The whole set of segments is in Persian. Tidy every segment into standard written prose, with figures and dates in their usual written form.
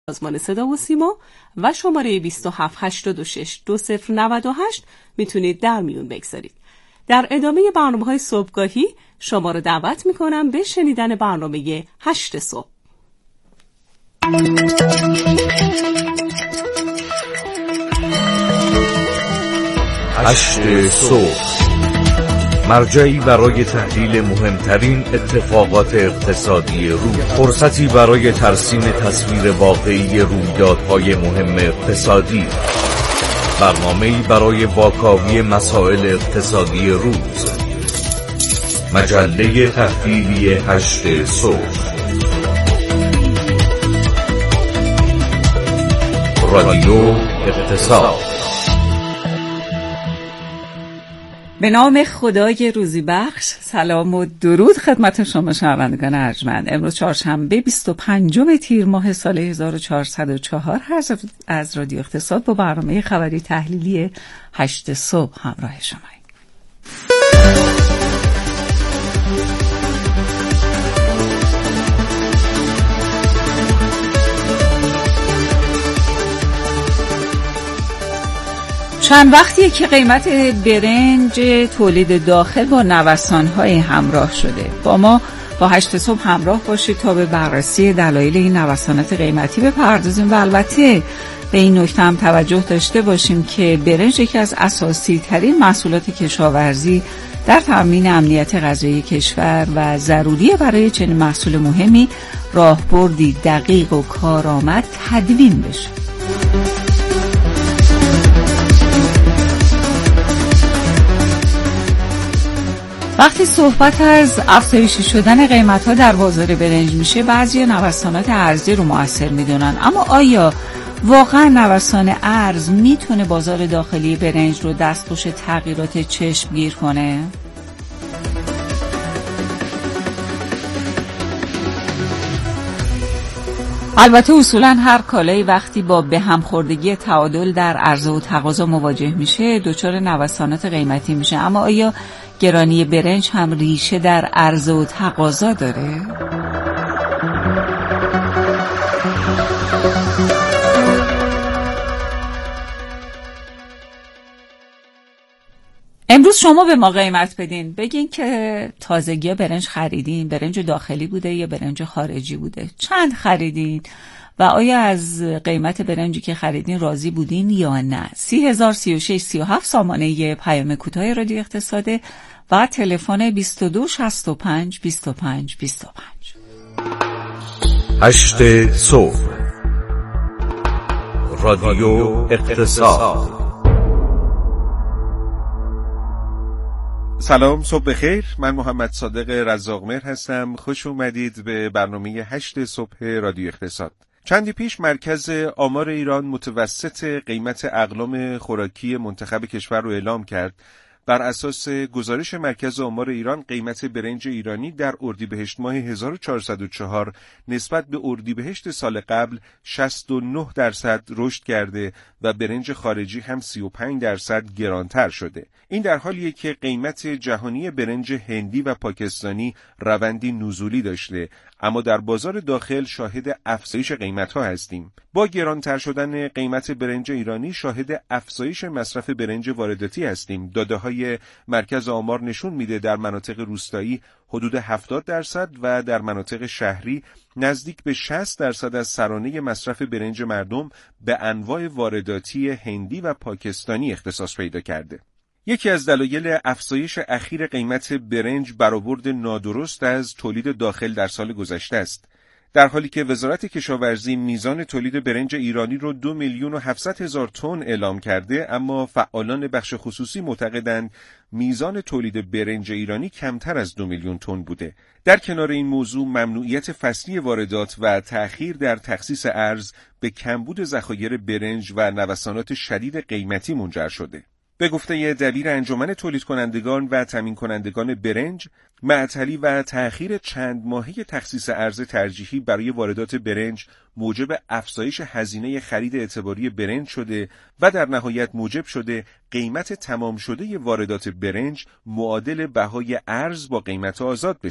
سازمان صدا و سیما و شماره 27862098 میتونید در میون بگذارید. در ادامه برنامه‌های صبحگاهی شما رو دعوت میکنم به شنیدن برنامه 8 صبح. 8 صبح، مرجعی برای تحلیل مهمترین اتفاقات اقتصادی روز، فرصتی برای ترسیم تصویر واقعی رویدادهای مهم اقتصادی، برنامه‌ای برای واکاوی مسائل اقتصادی روز، مجله تحلیلی 8 صبح، رادیو اقتصاد. به نام خدای روزی بخش، سلام و درود خدمت شما شنوندگان ارجمند. امروز چهارشنبه 25 تیر ماه سال 1404 از رادیو اقتصاد با برنامه خبری تحلیلی 8 صبح همراه شما. چند وقتیه که قیمت برنج تولید داخل با نوسان‌های همراه شده. با ما با 8 صبح همراه باشید تا به بررسی دلایل این نوسانات قیمتی بپردازیم و البته به این نکته هم توجه داشته باشیم که برنج یکی از اساسی ترین محصولات کشاورزی در تامین امنیت غذایی کشور و ضروریه برای چنین محصول مهمی راهبردی دقیق و کارآمد تدوین بشه. وقتی صحبت از افزایش شدن قیمت‌ها در بازار برنج میشه، بعضی نوسانات ارزی رو مؤثر میدونن. اما آیا واقعا نوسان ارز میتونه بازار داخلی برنج رو دستخوش تغییرات چشمگیر کنه؟ البته اصولا هر کالایی وقتی با به هم خوردگی تعادل در عرضه و تقاضا مواجه میشه دچار نوسانات قیمتی میشه. اما آیا گرانی برنج هم ریشه در عرضه و تقاضا داره؟ امروز شما به ما قیمت بدین، بگین که تازگی برنج خریدین، برنج داخلی بوده یا برنج خارجی بوده، چند خریدین و آیا از قیمت برنجی که خریدین راضی بودین یا نه. 30,036,37 سامانه پیام کوتاه رادیو اقتصاده و تلفن 2265-25-25. 8 صبح، رادیو اقتصاد. سلام، صبح بخیر. من محمد صادق رزاقمهر هستم. خوش اومدید به برنامه 8 صبح رادیو اقتصاد. چندی پیش مرکز آمار ایران متوسط قیمت اقلام خوراکی منتخب کشور رو اعلام کرد. بر اساس گزارش مرکز آمار ایران، قیمت برنج ایرانی در اردیبهشت ماه 1404 نسبت به اردیبهشت سال قبل 69% رشد کرده و برنج خارجی هم 35% گرانتر شده. این در حالیه که قیمت جهانی برنج هندی و پاکستانی روندی نزولی داشته، اما در بازار داخل شاهد افزایش قیمت‌ها هستیم. با گرانتر شدن قیمت برنج ایرانی شاهد افزایش مصرف برنج وارداتی هستیم. داده‌های مرکز آمار نشون میده در مناطق روستایی حدود 70% و در مناطق شهری نزدیک به 60% از سرانه مصرف برنج مردم به انواع وارداتی هندی و پاکستانی اختصاص پیدا کرده. یکی از دلایل افزایش اخیر قیمت برنج برآورد نادرست از تولید داخل در سال گذشته است. در حالی که وزارت کشاورزی میزان تولید برنج ایرانی رو 2,700,000 تن اعلام کرده، اما فعالان بخش خصوصی معتقدند میزان تولید برنج ایرانی کمتر از 2 میلیون تن بوده. در کنار این موضوع، ممنوعیت فصلی واردات و تأخیر در تخصیص ارز به کمبود ذخایر برنج و نوسانات شدید قیمتی منجر شده. به گفته دبیر انجمن تولید کنندگان و تامین کنندگان برنج، معطلی و تأخیر چند ماهه تخصیص ارز ترجیحی برای واردات برنج موجب افزایش هزینه خرید اعتباری برنج شده و در نهایت موجب شده قیمت تمام شده واردات برنج معادل بهای ارز با قیمت آزاد بشه.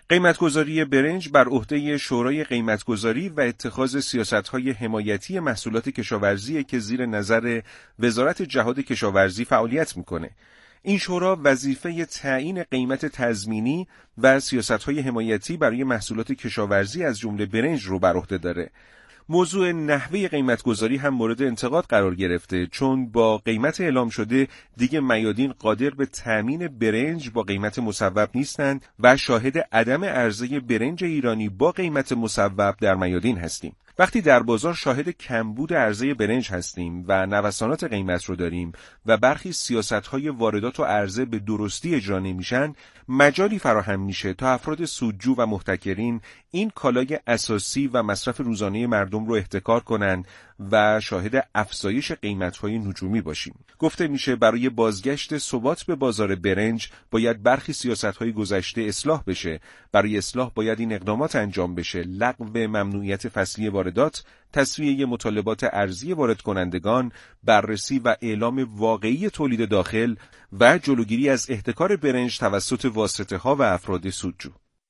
قیمتگذاری برنج بر عهده شورای قیمتگذاری و اتخاذ سیاست‌های حمایتی محصولات کشاورزی که زیر نظر وزارت جهاد کشاورزی فعالیت می‌کنه. این شورا وظیفه تعیین قیمت تضمینی و سیاست‌های حمایتی برای محصولات کشاورزی از جمله برنج رو بر عهده داره. موضوع نحوه قیمتگذاری هم مورد انتقاد قرار گرفته، چون با قیمت اعلام شده دیگه میادین قادر به تامین برنج با قیمت مصوب نیستند و شاهد عدم عرضه برنج ایرانی با قیمت مصوب در میادین هستیم. وقتی در بازار شاهد کمبود عرضه برنج هستیم و نوسانات قیمت رو داریم و برخی سیاست‌های واردات و عرضه به درستی اجرا نمیشن، مجالی فراهم میشه تا افراد سودجو و محتکرین این کالای اساسی و مصرف روزانه مردم رو احتکار کنن و شاهد افزایش قیمت‌های نجومی باشیم. گفته میشه برای بازگشت ثبات به بازار برنج باید برخی سیاست‌های گذشته اصلاح بشه. برای اصلاح باید این اقدامات انجام بشه: لغو ممنوعیت فصلی واردات، تسویه مطالبات ارزی وارد کنندگان، بررسی و اعلام واقعی تولید داخل و جلوگیری از احتکار برنج توسط واسطه‌ها و افراد سودجو.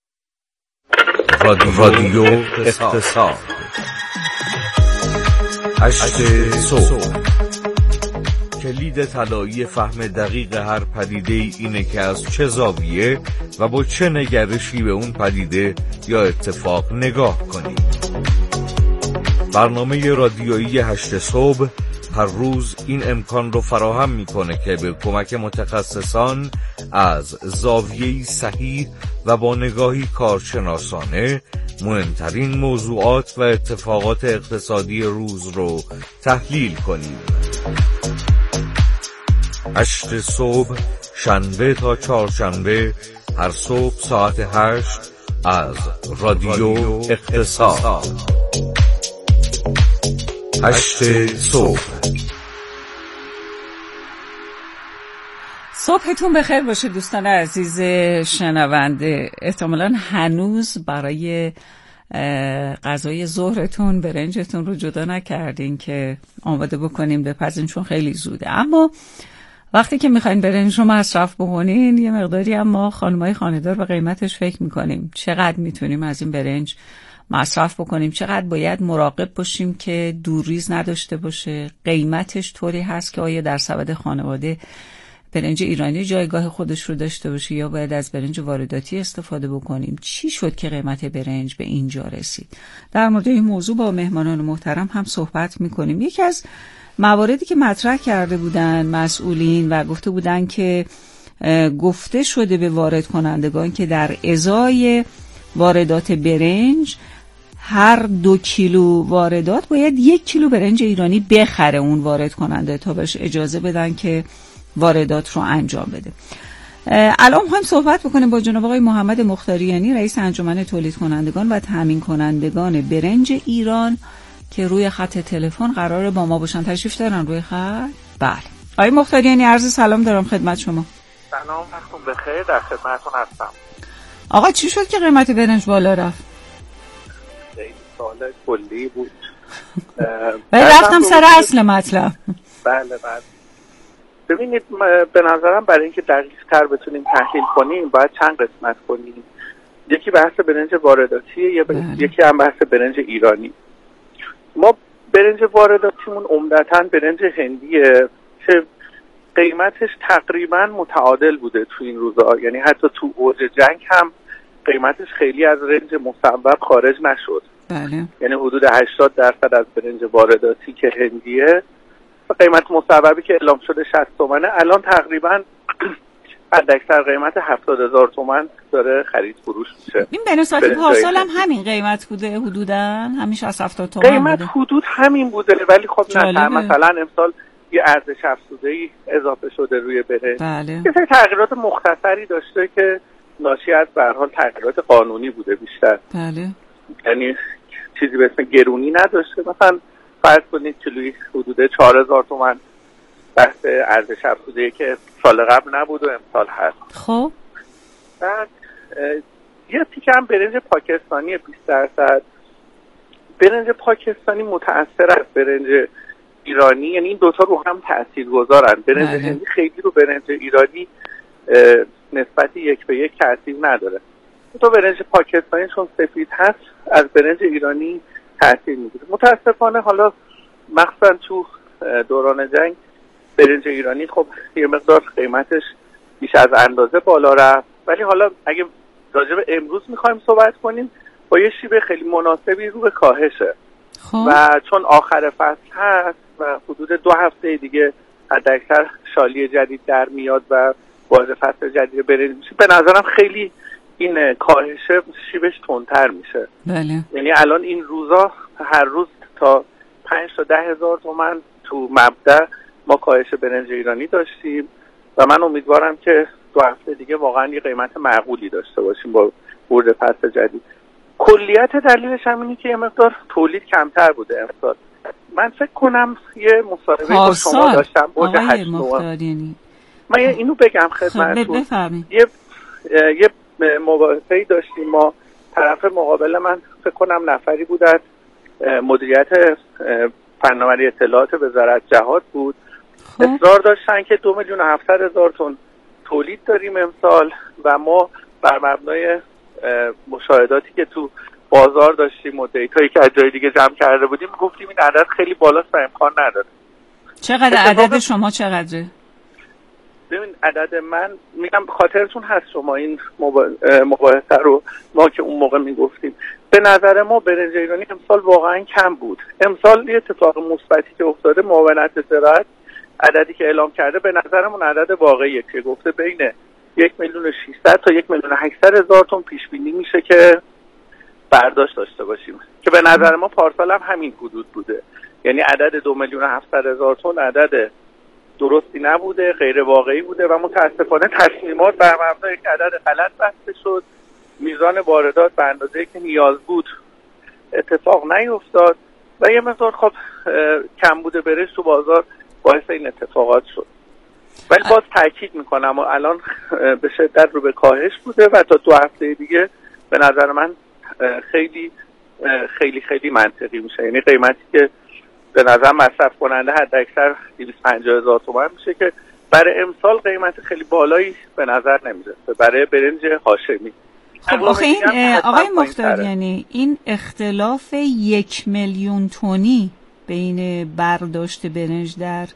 رادیو اقتصاد 8 صبح. کلید طلایی فهم دقیق هر پدیده اینه که از چه زاویه و با چه نگرشی به اون پدیده یا اتفاق نگاه کنیم. برنامه رادیویی 8 صبح هر روز این امکان رو فراهم میکنه که به کمک متخصصان از زاویه‌ای صحیح و با نگاهی کارشناسانه مهمترین موضوعات و اتفاقات اقتصادی روز رو تحلیل کنیم. 8 صبح شنبه تا چهارشنبه هر صبح ساعت 8 از رادیو اقتصاد. 8 صبح. صبحتون بخیر باشه دوستان عزیز شنونده. احتمالاً هنوز برای غذای ظهرتون برنجتون رو جدا نکردین که آماده بکنیم بپزین، چون خیلی زوده. اما وقتی که میخواین برنج رو مصرف بکنین یه مقداری هم ما خانمای خانه‌دار به قیمتش فکر میکنیم. چقدر میتونیم از این برنج مصرف بکنیم، چقدر باید مراقب باشیم که دورریز نداشته باشه، قیمتش طوری هست که آیا در سبد خانواده برنج ایرانی جایگاه خودش رو داشته باشه یا باید از برنج وارداتی استفاده بکنیم. چی شد که قیمت برنج به اینجا رسید؟ در مورد این موضوع با مهمانان محترم هم صحبت میکنیم. یکی از مواردی که مطرح کرده بودن مسئولین و گفته بودن که گفته شده به وارد کنندگان که در ازای واردات برنج هر 2 کیلو واردات باید 1 کیلو برنج ایرانی بخره اون وارد کننده تا بهش اجازه بدن که واردات رو انجام بده. الان می‌خوایم صحبت بکنیم با جناب آقای محمد مختاریانی، رئیس انجمن تولید کنندگان و تامین کنندگان برنج ایران که روی خط تلفن قراره با ما باشن. تشریف دارن روی خط؟ بله. آقای مختاریانی عرض سلام دارم خدمت شما. سلام، وقتتون بخیر، در خدمتتون هستم. آقا چی شد که قیمت برنج بالا رفت؟ خیلی سوال کلی بود. رفتم سر اصل مطلب. بله. ببینید، به نظرم برای اینکه دقیق‌تر بتونیم تحلیل کنیم باید چند قسمت کنیم. یکی بحث برنج وارداتیه، یکی هم بحث برنج ایرانی. ما برنج وارداتیمون عمدتاً برنج هندیه که قیمتش تقریباً متعادل بوده تو این روزا، یعنی حتی تو اوج جنگ هم قیمتش خیلی از رنج مصوب خارج نشد. بله. یعنی حدود 80% از برنج وارداتی که هندیه و قیمت مصوبی که اعلام شده 60 تومنه، الان تقریباً حداکثر قیمت 70,000 تومان داره خرید فروش میشه. این به نسبت پارسال هم همین قیمت بوده حدوداً، همیشه از 70 تومان قیمت بوده. حدود همین بوده، ولی خب نه، مثلا امسال یه ارزش افزوده‌ای اضافه شده روی برنج. بله. یه سری تغییرات مختصری داشته که ناشی از به هر حال تغییرات قانونی بوده بیشتر. بله. یعنی چیزی به اسم گرونی نداشته. مثلا فرض کنید کیلویی حدود 4,000 تومان بحث ارزش افزوده‌ای که سال قبل نبود و امسال هست. خب بعد یه تیکه هم برنج پاکستانی 20%. برنج پاکستانی متأثر از برنج ایرانی، یعنی این دوتا رو هم تاثیرگذارن. برنج هندی خیلی رو برنج ایرانی نسبت 1 به 1 تاثیر نداره. تو برنج پاکستانی چون سفید هست از برنج ایرانی تاثیر میگیره. متاسفانه حالا مخصوصا تو دوران جنگ برنج ایرانی خب یه مقدار قیمتش بیش از اندازه بالا رفت، ولی حالا اگه راجع به امروز میخوایم صحبت کنیم با یه شیب خیلی مناسبی رو به کاهشه و چون آخر فصل هست و حدود 2 هفته دیگه حداکثر شالی جدید در میاد و وارد فصل جدید برنج میشه، به نظرم خیلی این کاهشه شیبش تندتر میشه. بله. یعنی الان این روزا هر روز تا 5 تا 10 هزار تومان تو مبدأ ما کاهش برنج ایرانی داشتیم و من امیدوارم که 2 هفته دیگه واقعا یه قیمت معقولی داشته باشیم با ورود فصل جدید. کلیت دلیلش هم اینه که یه مقدار تولید کمتر بوده امسال. من فکر کنم یه مصاحبه با شما داشتم بود 8 من اینو بگم خدمتتون. یه مباحثه‌ای داشتیم ما، طرف مقابل من فکر کنم نفری بود از مدیریت فناوری اطلاعات وزارت جهاد بود. اصرار داشتن که 2,700,000 تن تولید داریم امسال و ما بر مبنای مشاهداتی که تو بازار داشتیم و دیتایی که از جای دیگه جمع کرده بودیم گفتیم این عدد خیلی بالاست و امکان نداره. چقدر عدد شما چقدره؟ ببین عدد من میگم خاطرتون هست شما این مباحثه رو ما که اون موقع میگفتیم، به نظر ما برنج ایرانی امسال واقعا کم بود. امسال یه اتفاق مثبتی که افتاده، معاونت زراعت عددی که اعلام کرده به نظرمون عدد واقعیه که گفته بین 1,600,000 تا 1,800,000 تن پیش بینی میشه که برداشت داشته باشیم که به نظر ما پارسال هم همین حدود بوده. یعنی عدد 2,700,000 تن عدد درستی نبوده، غیر واقعی بوده و متاسفانه تصمیمات بر مبنای یک عدد غلط بسته شد. میزان واردات به اندازه‌ای که نیاز بود اتفاق نیفتاد و یه مقدار خب کمبود برنج تو بازار باعث این اتفاقات شد. ولی باز تاکید میکنم الان به شدت رو به کاهش بوده و تا 2 هفته دیگه به نظر من خیلی خیلی خیلی منطقی میشه. یعنی قیمتی که به نظر مصرف کننده حداکثر 250,000 تومان میشه که برای امسال قیمت خیلی بالایی به نظر نمیرسه برای برنج هاشمی. خب آخه این آقای مختار یعنی این اختلاف 1,000,000 تنی بین برداشت برنج در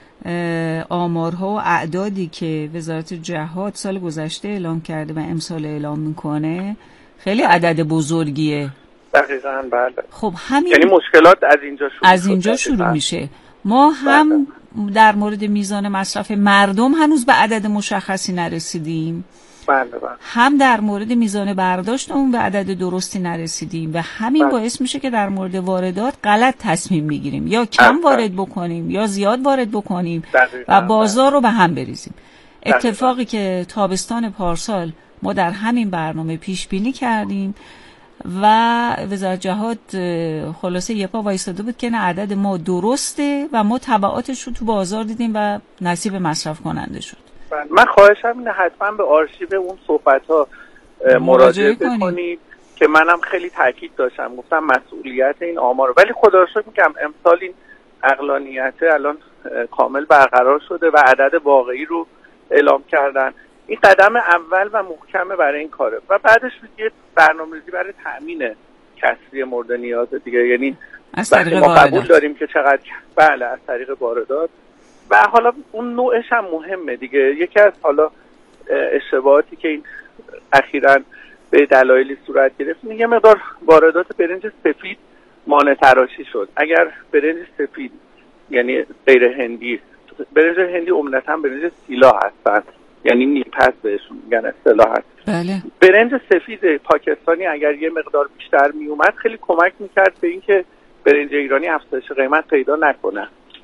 آمارها و اعدادی که وزارت جهاد سال گذشته اعلام کرده و امسال اعلام میکنه خیلی عدد بزرگیه. دقیقاً بله. خب همین یعنی مشکلات از اینجا شروع میشه. ما هم در مورد میزان مصرف مردم هنوز به عدد مشخصی نرسیدیم. بله. هم در مورد میزان برداشت اون به عدد درستی نرسیدیم و همین باعث میشه که در مورد واردات غلط تصمیم میگیریم، یا کم وارد بکنیم یا زیاد وارد بکنیم و بازار رو به هم بریزیم. اتفاقی که تابستان پارسال ما در همین برنامه پیش بینی کردیم و وزارت جهاد خلاصه یه پا وایساده بود که نه عدد ما درسته و ما تبعاتش رو تو بازار دیدیم و نصیب مصرف کننده شد. من خواهشم اینه حتما به آرشیو اون صحبت‌ها مراجعه بکنید که منم خیلی تاکید داشتم، گفتم مسئولیت این آمار، ولی خدا رو شکر میگم امسال این عقلانیت الان کامل برقرار شده و عدد واقعی رو اعلام کردن. این قدم اول و محکمه برای این کاره و بعدش یه برنامه‌ریزی برای تأمین کسری مورد نیاز دیگه. یعنی ما قبول داریم که چقدر بله از طریق واردات و حالا اون نوعش هم مهمه دیگه. یکی از حالا اشتباهاتی که این اخیراً به دلایلی صورت گرفت یه مقدار واردات برنج سفید مانع تراشی شد. اگر برنج سفید یعنی غیر هندی، برنج هندی عمدتاً برنج سیلا هستن، یعنی نیمپس بهشون میگن اصطلاحاً. بله. برنج سفید پاکستانی اگر یه مقدار بیشتر می اومد خیلی کمک میکرد به اینکه برنج ایرانی افزایش قیمت پیدا نکنه.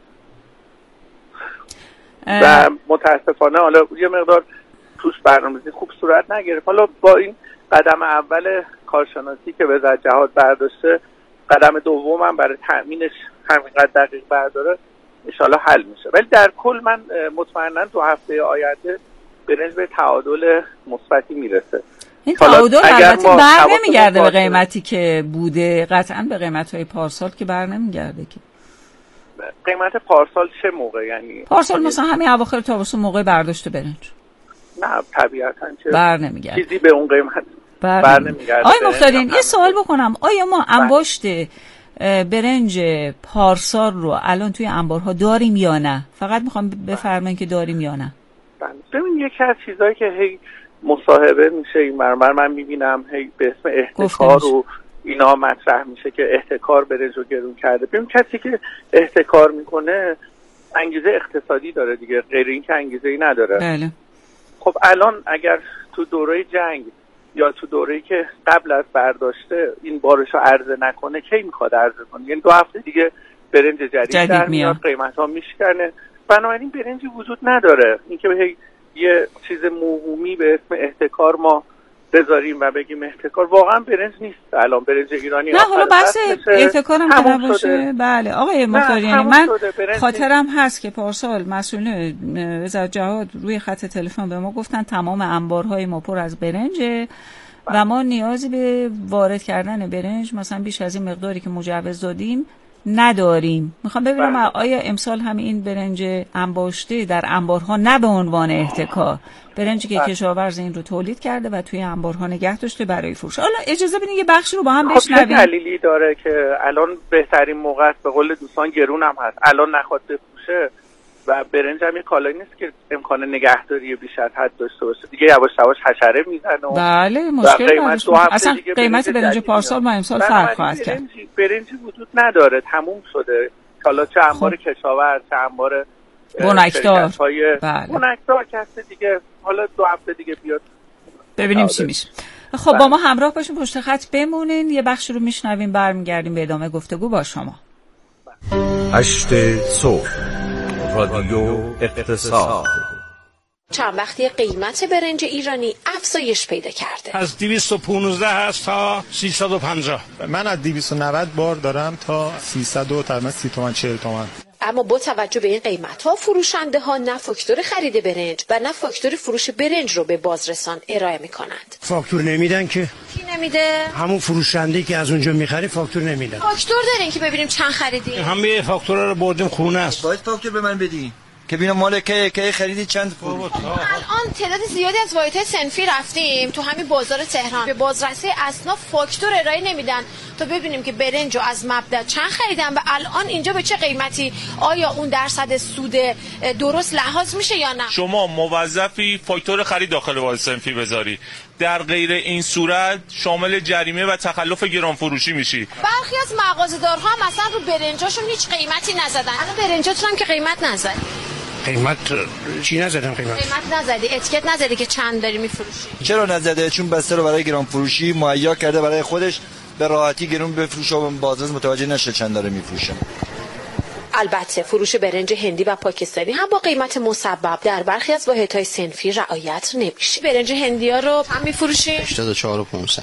و متاسفانه حالا یه مقدار توش برنامه‌ریزی خوب صورت نگرفت. حالا با این قدم اول کارشناسی که وزارت جهاد برداشته، قدم دوم هم برای تأمینش همینقدر دقیق برداره انشالله حل میشه. ولی در کل من مطمئناً 2 هفته آینده برنج به تعادل مثبتی میرسه. این تعادل البته بر نمیگرده به قیمتی که بوده، قطعاً به قیمت‌های پارسال که بر نمیگرده. که قیمت پارسال چه موقع؟ یعنی پارسال مثلا همین اواخر تابستون موقع برداشت برنج؟ نه طبیعتاً چه بر نمیگرده. چیزی به اون قیمت برنمیگرده. آقای مختاریان یه سوال بکنم، آیا ما انباشت برنج پارسال رو الان توی انبارها داریم یا نه؟ فقط میخوام بفرمایید که داریم یا نه. ببین یکی از چیزایی که هی مصاحبه میشه این من میبینم هی به اسم احتکار و اینا مطرح میشه که احتکار برنج رو گرون کرده. ببین کسی که احتکار میکنه انگیزه اقتصادی داره دیگه، غیر این که انگیزه ای نداره. بله. خب الان اگر تو دوره جنگ یا تو دوره‌ای که قبل از برداشته این بارش رو عرضه نکنه کی میخواد عرضه کنه؟ یعنی 2 هفته دیگه برنج جدید در میاد، قیمت‌ها میشکنه. بنابراین برنجی وجود نداره. اینکه یه چیز موهومی به اسم احتکار ما بذاریم و بگیم احتکار، واقعا برنج نیست. الان برنج ایرانی نه، حالا بحث احتکار هم که نباشه. بله آقای مختاریانی، من خاطرم هست که پارسال مسئول وزارت جهاد روی خط تلفن به ما گفتن تمام انبارهای ما پر از برنجه و ما نیازی به وارد کردن برنج مثلا بیش از این مقداری که مجوز دادیم نداریم. میخوام ببینم آیا امسال هم این برنج انباشته در انبارها نه به عنوان احتکار، برنجی که کشاورز این رو تولید کرده و توی انبارها نگه داشته برای فروش. حالا اجازه بدین یه بخشی رو با هم بشنویم. دلیلی داره که الان بهترین موقع است، به قول دوستان گرون هم هست، الان نخواد بفروشه و برنج هم یه کالایی نیست که امکان نگهداری بیش از حد داشته باشه دیگه، یواش یواش حشره میزنه. بله مشکل اصلا قیمت برنج پارسال با امسال فرق خواهد کرد. برنجی وجود نداره، تموم شده. حالا چه انبار کشاورز، چه انبار بنکدار، بنکدار کسی دیگه، حالا 2 هفته دیگه بیاد ببینیم چی میشه. خب با ما همراه باشین، پشت خط بمونین، یه بخش رو میشنویم، برمیگردیم به ادامه گفتگو با شما. 8 صبح رادیو اقتصاد. چند وقتی قیمت برنج ایرانی افزایش پیدا کرده، از 215 هست تا 350. من از 290 بار دارم تا 300 و تقریبا 30 تومن 40 تومن. اما با توجه به این قیمت‌ها فروشنده ها نه فاکتور خرید برنج و نه فاکتور فروش برنج رو به بازرسان ارائه می‌کنند. فاکتور نمیدن که. کی نمیده؟ همون فروشنده که از اونجا می‌خری فاکتور نمیدن. فاکتور دارین که ببینیم چند خریدین. همه فاکتورا رو بردیم خونه است. باید فاکتور به من بدین که ببینم مال که خریدی چند فروش. الان تعداد زیادی از واحدهای صنفی رفتیم تو همین بازار تهران، به بازرسی اصناف فاکتور ارائه نمیدن تا ببینیم که برنجو از مبدا چند خریدن و الان اینجا به چه قیمتی، آیا اون درصد سود درست لحاظ میشه یا نه. شما موظفی فاکتور خرید داخل واحد صنفی بذاری، در غیر این صورت شامل جریمه و تخلف گران فروشی میشی. برخی از مغازه‌دارها هم مثلا رو برنجاشون هیچ قیمتی نزدن. الان برنجاتون هم که قیمت نزدن. قیمت چی نزدم؟ قیمت نزدی، اتیکت نزدی که چند داری میفروشی. چرا نزده؟ چون بسته رو برای گران فروشی مهیا کرده برای خودش، به راحتی گرون بفروشه و بازار متوجه نشه چند داره میفروشه. البته فروش برنج هندی و پاکستانی هم با قیمت مسبب در برخی از واحدهای صنفی رعایت نمیشه. برنج هندی‌ها رو هم میفروشی 84,500.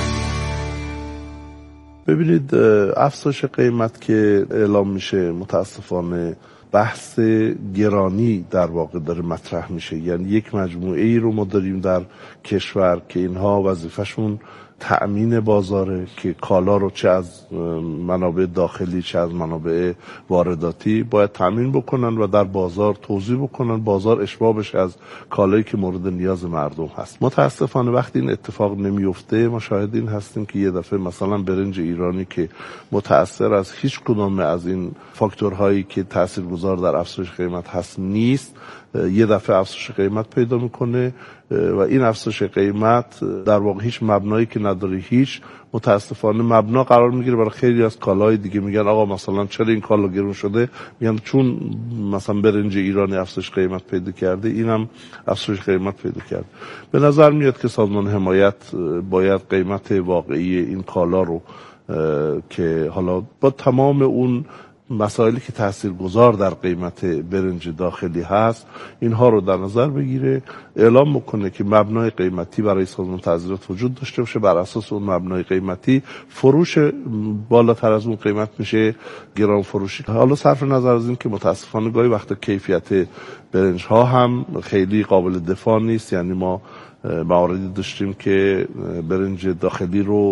ببینید افزایش قیمت که اعلام میشه متاسفانه بحث گرانی در واقع داره مطرح میشه. یعنی یک مجموعه ای رو ما داریم در کشور که اینها وظیفه‌شون تأمین بازاره که کالا رو چه از منابع داخلی چه از منابع وارداتی باید تأمین بکنن و در بازار توزیع بکنن، بازار اشباع بشه از کالایی که مورد نیاز مردم هست. متاسفانه وقتی این اتفاق نمیفته ما شاهد این هستیم که یه دفعه مثلا برنج ایرانی که متأثر از هیچ کدوم از این فاکتورهایی که تاثیرگذار در افزایش قیمت هست نیست، یه دفعه افزایش قیمت پیدا میکنه و این افزایش قیمت در واقع هیچ مبنایی که نداره، هیچ متاسفانه مبنا قرار میگیره برای خیلی از کالاهای دیگه. میگن آقا مثلا چرا این کالا گرون شده؟ میگن چون مثلا برنج ایرانی افزایش قیمت پیدا کرده، اینم افزایش قیمت پیدا کرده. به نظر میاد که سازمان حمایت باید قیمت واقعی این کالا رو که حالا با تمام اون مسائلی که تاثیرگذار در قیمت برنج داخلی هست اینها رو در نظر بگیره، اعلام بکنه که مبنای قیمتی برای سازمان تعزیرات وجود داشته باشه، بر اساس اون مبنای قیمتی فروش بالاتر از اون قیمت میشه گران فروشی. حالا صرف نظر از این که متاسفانه گاهی وقتا کیفیت برنج ها هم خیلی قابل دفاع نیست، یعنی ما مواردی داشتیم که برنج داخلی رو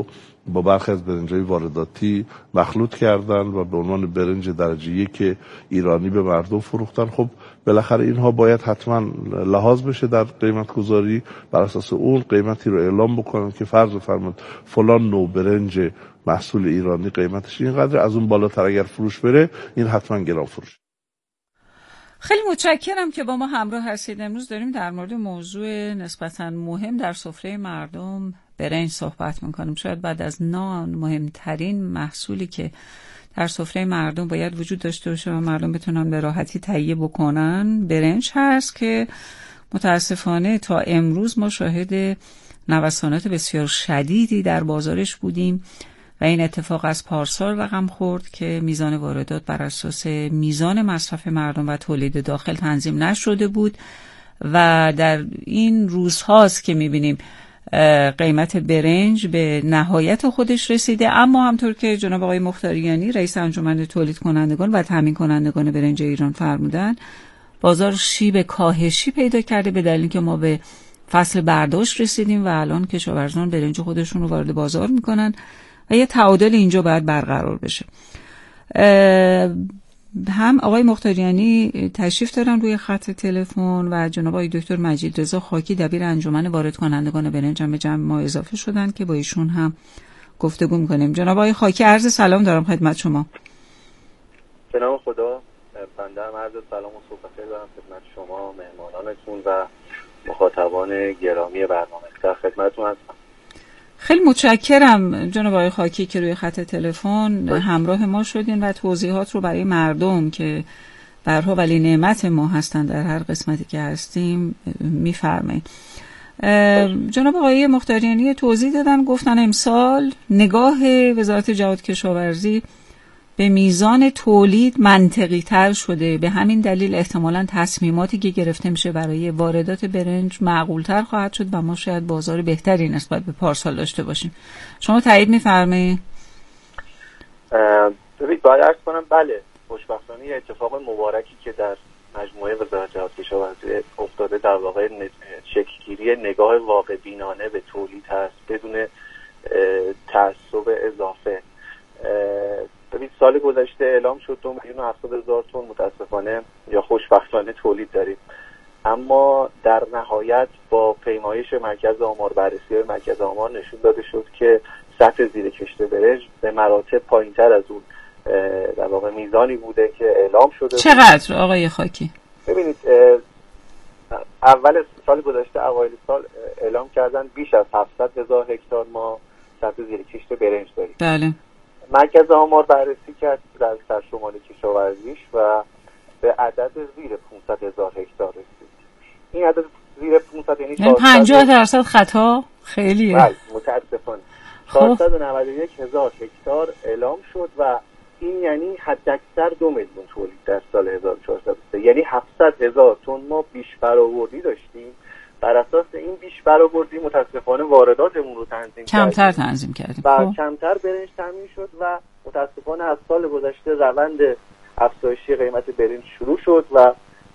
با برخی از برنج‌های وارداتی مخلوط کردن و به عنوان برنج درجه 1 ایرانی به مردم فروختن. خب بالاخره اینها باید حتما لحاظ بشه در قیمت گذاری، بر اساس اون قیمتی رو اعلام بکنن که فرض فرمود فلان نوع برنج محصول ایرانی قیمتش اینقدر، از اون بالاتر اگر فروش بره این حتما گران فروش. خیلی متشکرم که با ما همراه هستید. امروز داریم در مورد موضوع نسبتاً مهم در سفره مردم برنج صحبت میکنیم. شاید بعد از نان مهمترین محصولی که در سفره مردم باید وجود داشته باشه و مردم بتونن به راحتی تهیه بکنن برنج هست که متاسفانه تا امروز ما شاهد نوسانات بسیار شدیدی در بازارش بودیم و این اتفاق از پارسال رقم خورد که میزان واردات بر اساس میزان مصرف مردم و تولید داخل تنظیم نشده بود و در این روزهاست که میبینیم قیمت برنج به نهایت خودش رسیده. اما همطور که جناب آقای مختاریانی رئیس انجمن تولید کنندگان و تامین کنندگان برنج ایران فرمودن، بازار شیب کاهشی پیدا کرده به دلیل که ما به فصل برداشت رسیدیم و الان کشاورزان برنج خودشون رو وارد بازار میکنن و یه تعادل اینجا باید برقرار بشه. هم آقای مختاریانی تشریف دارن روی خط تلفن و جناب آقای دکتر مجید رضا خاکی دبیر انجمن وارد کنندگان برنج هم به جمع ما اضافه شدن که با ایشون هم گفتگو میکنیم. جناب آقای خاکی عرض سلام دارم خدمت شما. به نام خدا، بنده هم عرض سلام و صبح بخیر دارم خدمت شما، مهمانانتون و مخاطبان گرامی برنامه. در خدمتتون هستم. خیلی متشکرم جناب آقای خاکی که روی خط تلفن همراه ما شدین و توضیحات رو برای مردم که برها ولی نعمت ما هستن در هر قسمتی که هستیم میفرمایید. جناب آقای مختاریانی توضیح دادن، گفتن امسال نگاه وزارت جهاد کشاورزی به میزان تولید منطقی تر شده، به همین دلیل احتمالاً تصمیماتی که گرفته میشه برای واردات برنج معقول تر خواهد شد و ما شاید بازار بهتری نسبت به پارسال داشته باشیم. شما تایید میفرمایید؟ باید عرض کنم بله، خوشبختانه اتفاق مبارکی که در مجموعه وزارت جهاد کشاورزی افتاده در واقع شکل‌گیری نگاه واقع بینانه به تولید هست بدون تعصب اضافه. سال گذشته اعلام شد 2,700,000 تن متاسفانه یا خوشبختانه تولید داریم، اما در نهایت با پیمایش مرکز آمار، بررسی مرکز آمار نشون داده شد که سطح زیر کشت برنج به مراتب پایین‌تر از اون در واقع میزانی بوده که اعلام شده. چقدر آقای خاکی؟ ببینید اول سال گذشته اوایل سال اعلام کردن بیش از 700,000 هکتار ما سطح زیر کشت برنج داریم. بله. مرکز آمار بررسی کرد در سرشمال کشاورزیش و به عدد زیر 500,000 هکتار رسید. این عدد زیر 500 یعنی 50% خطا خیلیه. بله متاسفانه 491,000 هکتار اعلام شد و این یعنی حداکثر 2 میلیون تولید در سال 1403، یعنی 700,000 تن ما بیش برآوردی داشتیم. بر اساس این بیش برآوردی متاسفانه وارداتمون رو کمتر تنظیم کردیم و کمتر برنج تامین شد و متاسفانه از سال گذشته روند افزایشی قیمت برنج شروع شد و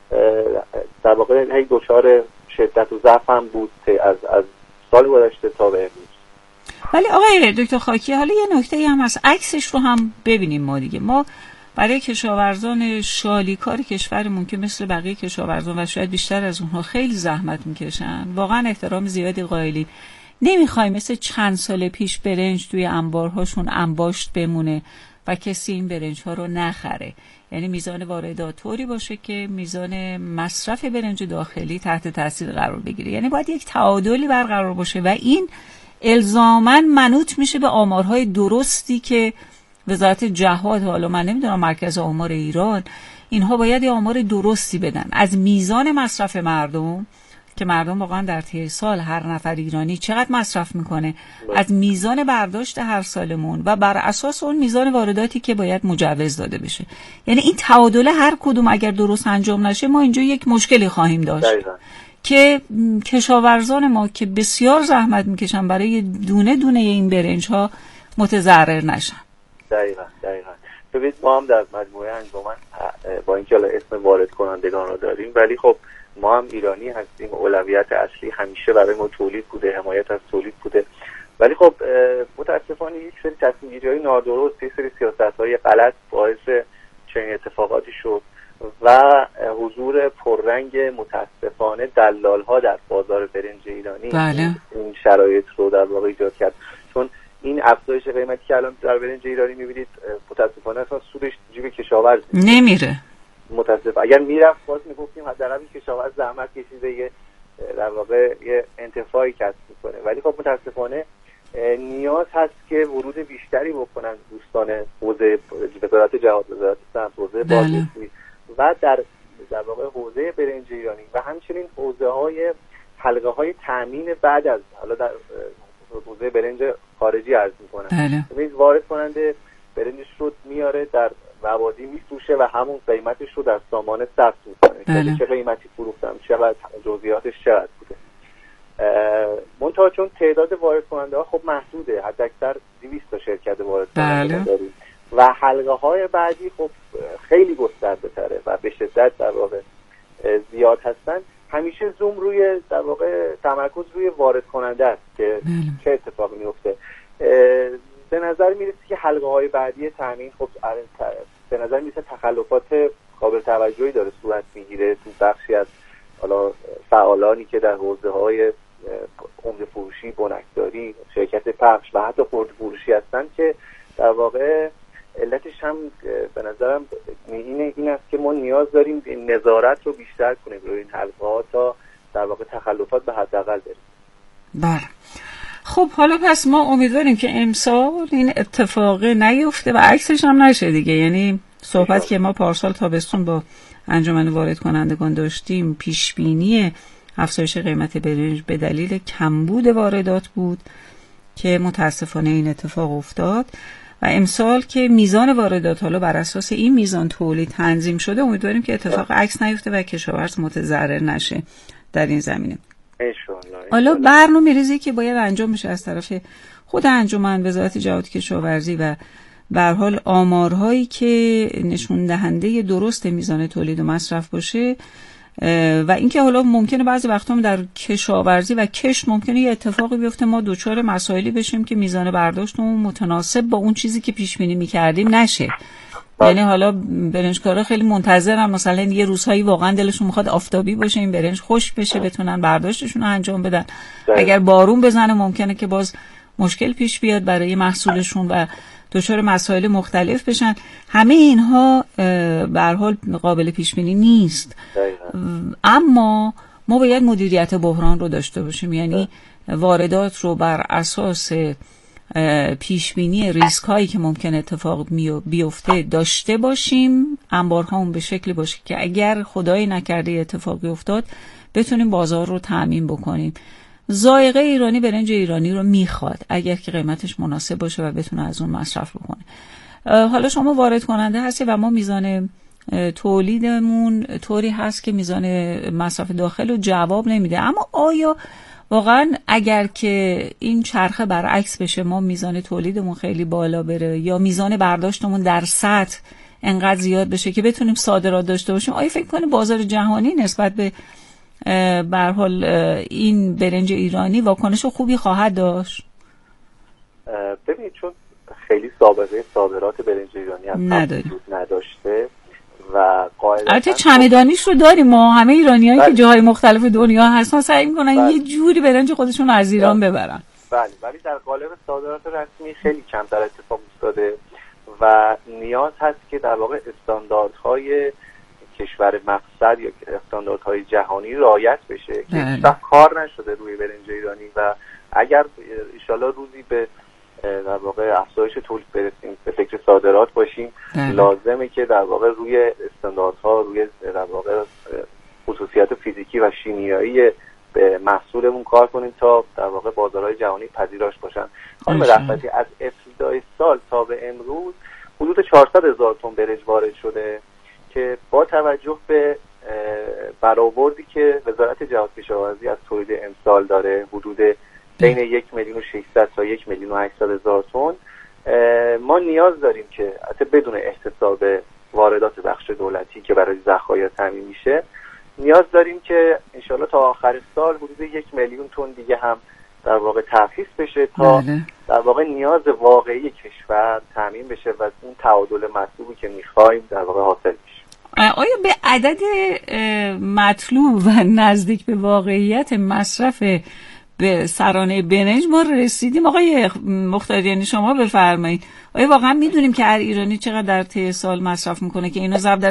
در واقع هی دچار شدت و ضعف هم بود از سال گذشته تا به امروز. ولی آقای دکتر خاکی حالا یه نکته هم هست، عکسش رو هم ببینیم. ما برای کشاورزان شالیکار کشورمون که مثل بقیه کشاورزان و شاید بیشتر از اونها خیلی زحمت میکشن، واقعا احترام زیادی قائلیم. نمیخوایم مثل چند سال پیش برنج توی انبارهاشون انباشت بمونه و کسی این برنج ها رو نخره. یعنی میزان واردات طوری باشه که میزان مصرف برنج داخلی تحت تاثیر قرار بگیره. یعنی باید یک تعادلی برقرار باشه و این الزاماً منوط میشه به آمارهای درستی که وزارت جهاد، حالا من نمیدونم مرکز آمار ایران، اینها باید یه آمار درستی بدن از میزان مصرف مردم، که مردم واقعا در طی سال هر نفر ایرانی چقدر مصرف میکنه، از میزان برداشت هر سالمون و بر اساس اون میزان وارداتی که باید مجوز داده بشه. یعنی این تعادل هر کدوم اگر درست انجام نشه ما اینجا یک مشکلی خواهیم داشت که کشاورزان ما که بسیار زحمت میکشن برای دونه دونه این برنج ها متضرر نشن. دقیقاً. ببینید ما هم در مجموعه انجمن با اینکه اسم وارد کنندگان رو داریم ولی خب ما هم ایرانی هستیم، اولویت اصلی همیشه برای ما تولید بوده، حمایت از تولید بوده ولی خب متاسفانه یک سری تصمیم‌گیری‌های نادرست، یک سری سیاست‌های غلط باعث چنین اتفاقاتی شد و حضور پررنگ متاسفانه دلال‌ها در بازار برنج ایرانی این شرایط رو در واقع ایجاد کرد. چون این افزایش قیمتی که الان در برنج ایرانی می‌بینید متاسفانه اصلا سودش جیب کشاورز نمیره. متاسف اگر میرفت باز میگفتیم حداقل کشاورز زحمت کشیده در واقع یه انتفاعی کسب میکنه، ولی خب متاسفانه نیاز هست که ورود بیشتری بکنن دوستان حوزه وزارت جهاد، وزارت سمت، حوزه بازرسی و در واقع حوزه برنج ایرانی و همچنین حوزه های حلقه های تامین بعد از حالا در حوزه برنج خارجی عرض میکنن. ببینید وارد کننده برنجش رو میاره در مبادی میفروشه و همون قیمتش رو در سامانه ثبت میکنه. چه قیمتی فروختم، چقدر جزئیاتش چقدر بوده. منتها چون تعداد وارد کننده ها خب محدوده، حد اکثر 200 تا شرکت وارد کننده داریم و حلقه های بعدی خب خیلی گسترده تره و به شدت در واقع زیاد هستن. همیشه زوم روی در واقع تمرکز روی وارد کننده است که چه اتفاقی میفته. به نظر میرسه که حلقه های بعدی تامین خب به نظر میرسه تخلفات قابل توجهی داره صورت میگیره تو بخشی از حالا فعالانی که در حوزه های عمده فروشی، بنکداری، شرکت پخش و حتی خرد فروشی هستن که در واقع علتش هم به نظرم این است که ما نیاز داریم نظارت رو بیشتر کنیم روی این حلقه ها تا در واقع تخلفات به حداقل برسه. بله. خب حالا پس ما امیدواریم که امسال این اتفاق نیفته و عکسش هم نشه دیگه. یعنی صحبت که ما پارسال تابستون با انجمن وارد کنندگان داشتیم پیش بینی افزایش قیمت برنج به دلیل کمبود واردات بود که متاسفانه این اتفاق افتاد و امسال که میزان واردات حالا بر اساس این میزان تولید تنظیم شده، امیدواریم که اتفاق عکس نیفته و کشاورز متضرر نشه در این زمینه. حالا برنامه‌ریزی که باید انجام بشه از طرف خود انجمن، وزارت جهاد کشاورزی و به هر حال آمارهایی که نشون دهنده درست میزان تولید و مصرف باشه و اینکه حالا ممکنه بعضی وقتا در کشاورزی و کشت ممکنه یه اتفاقی بیفته ما دچار مسائلی بشیم که میزان برداشتمون متناسب با اون چیزی که پیش بینی می‌کردیم نشه. یعنی حالا برنجکارا خیلی منتظرن مثلا یه روزهایی واقعا دلشون میخواد آفتابی باشه، این برنج خشک بشه، بتونن برداشتشون رو انجام بدن. اگر بارون بزنه ممکنه که باز مشکل پیش بیاد برای محصولشون و دچار مسائل مختلف بشن. همه اینها به هر حال قابل پیش بینی نیست. اما ما باید مدیریت بحران رو داشته باشیم، یعنی واردات رو بر اساس پیش بینی ریسک هایی که ممکن اتفاق بیفته داشته باشیم، انبارهامون به شکلی باشه که اگر خدایی نکرده اتفاقی افتاد بتونیم بازار رو تامین بکنیم. ذائقه ایرانی برنج ایرانی رو میخواد اگر که قیمتش مناسب باشه و بتونه از اون مصرف بکنه. حالا شما وارد کننده هستی و ما میزان تولیدمون طوری هست که میزان مصرف داخل رو جواب نمیده، اما آیا واقعا اگر که این چرخه برعکس بشه، ما میزان تولیدمون خیلی بالا بره یا میزان برداشتمون در سطح انقدر زیاد بشه که بتونیم صادرات داشته باشیم، آیا فکر کنید بازار جهانی نسبت به هر حال این برنج ایرانی واکنش خوبی خواهد داشت؟ ببینید چون خیلی سابقه صادرات برنج ایرانی هم نداشته و البته چمدانیش رو داریم، ما همه ایرانیایی که جاهای مختلف دنیا هستن سعی میکنن یه جوری برنج خودشون از ایران ببرن. بله، ولی در قالب صادرات رسمی خیلی کمتر اتفاق افتاده و نیاز هست که در واقع استانداردهای کشور مقصد یا استانداردهای جهانی رعایت بشه که هیچ کار نشده روی برنج ایرانی و اگر انشالله روزی به در واقع افزایش تولید برسیم، به فکر صادرات باشیم، لازمه که در واقع روی استانداردها، روی در واقع خصوصیات فیزیکی و شیمیایی به محصولمون کار کنیم تا در واقع بازارهای جهانی پذیراش باشن. خانم رفعتی، از ابتدای سال تا به امروز حدود 400,000 تن برنج وارد شده که با توجه به برآوردی که وزارت جهاد کشاورزی از تولید امسال داره، حدود بین 1,600,000 تا 1,800,000 تن، ما نیاز داریم که حتی بدون احتساب واردات بخش دولتی که برای ذخایر تامین میشه، نیاز داریم که انشالله تا آخر سال حدود 1,000,000 تن دیگه هم در واقع تخصیص بشه تا در واقع نیاز واقعی کشور تامین بشه و اون تعادل مطلوبی که میخوایم در واقع حاصل بشه. آیا به عدد مطلوب و نزدیک به واقعیت مصرف به سرانه برنج ما رسیدیم؟ آقای مختاری، یعنی شما بفرمایید، آیا واقعا میدونیم که هر ایرانی چقدر در طی سال مصرف میکنه که اینو ضرب